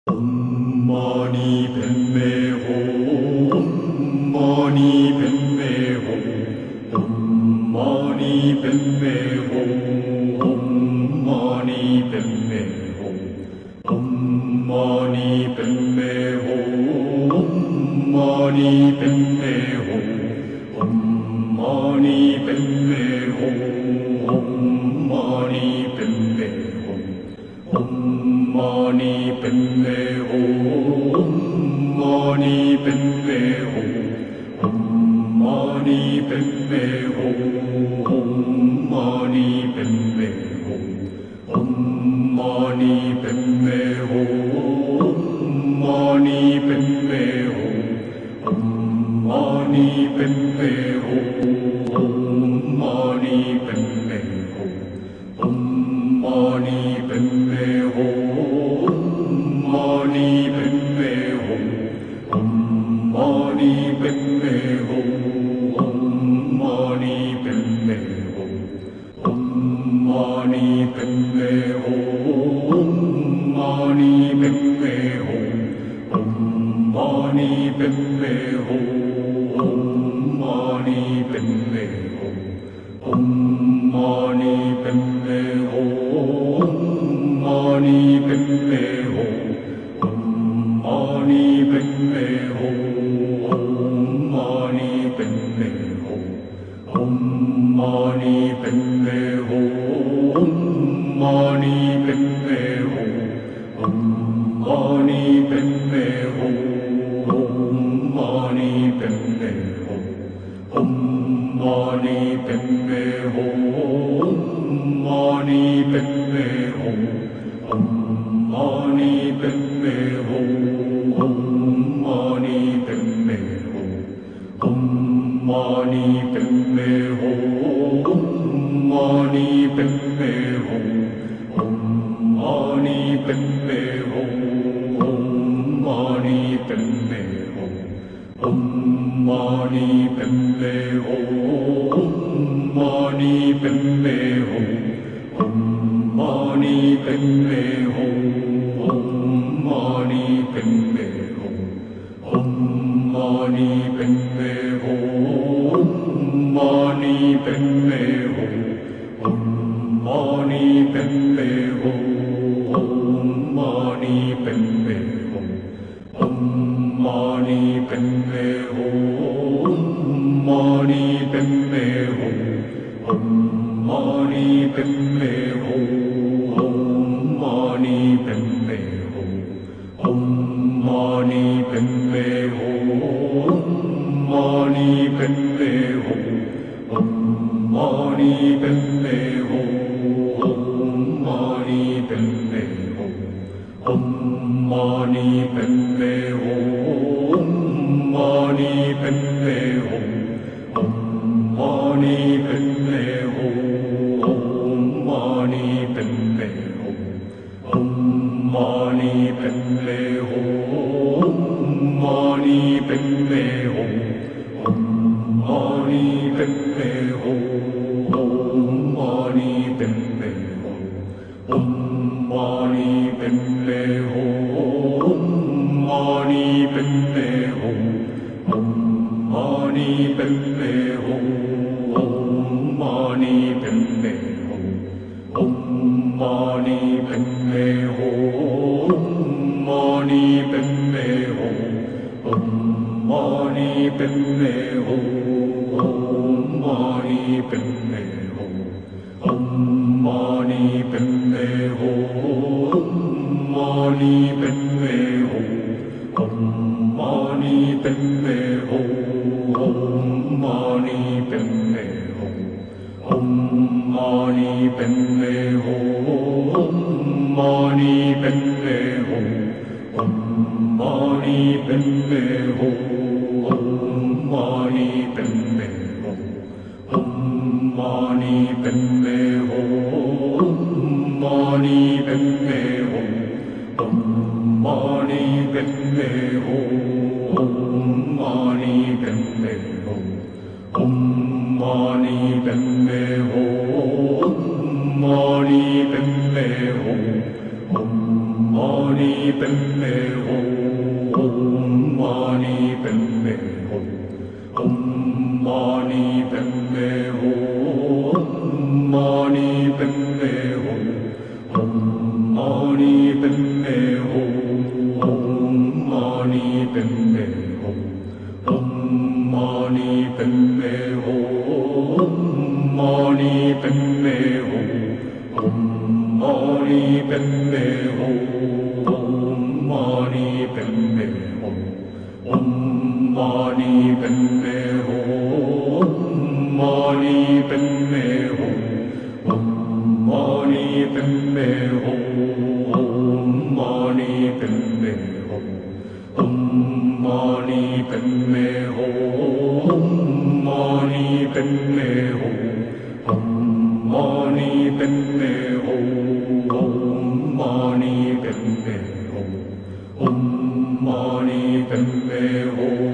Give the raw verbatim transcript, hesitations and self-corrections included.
om mani padme hum, om mani padme hum, om mani padme hum, om mani padme hum, om mani padme hum, om mani padme hum, om mani padme hum, om mani padme hum. Om mani padme hum, om mani padme hum, om mani padme hum, om mani padme hum, om mani padme hum, om mani padme hum, om mani padme hum, om mani padme hum. Om mani padme hum, om mani padme hum, om mani padme hum, om mani padme hum, om mani padme hum, om mani padme hum, om mani padme hum, om mani padme hum. Om mani padme hum, om mani padme hum, om mani padme hum, om mani padme hum, om mani padme hum, om mani padme hum, om mani padme hum, om mani padme hum. Om mani padme hum, om mani padme hum, om mani padme hum, om mani padme hum, om mani padme hum, om mani padme hum, om mani padme hum, om mani padme hum. Om mani padme hum, om mani padme hum, om mani padme hum, om mani padme hum, om mani padme hum, om mani padme hum, om mani padme hum, om mani padme hum. Om mani padme hum, om mani padme hum, om mani padme hum, om mani padme hum, om mani padme hum, om mani padme hum, om mani padme hum, om mani padme hum. Om mani padme hum, om mani padme hum, om mani padme hum, om mani padme hum, om mani padme hum, om mani padme hum, om mani padme hum, om mani padme hum. Om mani padme hum, om mani padme hum, om mani padme hum, om mani padme hum. Om mani padme hum, om mani padme hum, om mani padme hum, om mani padme hum. Om mani padme hum, om mani padme hum, om mani padme hum, om mani padme hum. Om mani padme hum, om mani padme hum, om mani padme hum, om mani padme hum. Om mani padme hum, om mani padme hum, om mani padme hum, om mani padme hum. Om mani padme hum, om mani padme hum, om mani Padme Hum, Om Mani Padme Hum, Om Mani Padme Hum, Om Mani Padme Hum, Om Mani Padme Hum, Om Mani Padme Hum, Om Mani Padme Hum, Om Mani Padme Hum, Om Mani Padme Hum, Om Mani Padme Hum, Om Mani Padme Hum, Om Mani Padme Hum, Om Mani Padme Hum, Om Mani Padme Hum, Om Mani Padme Hum, Om Mani Padme Hum, Om Mani Padme Hum, Om Mani Padme Hum, Om Mani Padme Hum.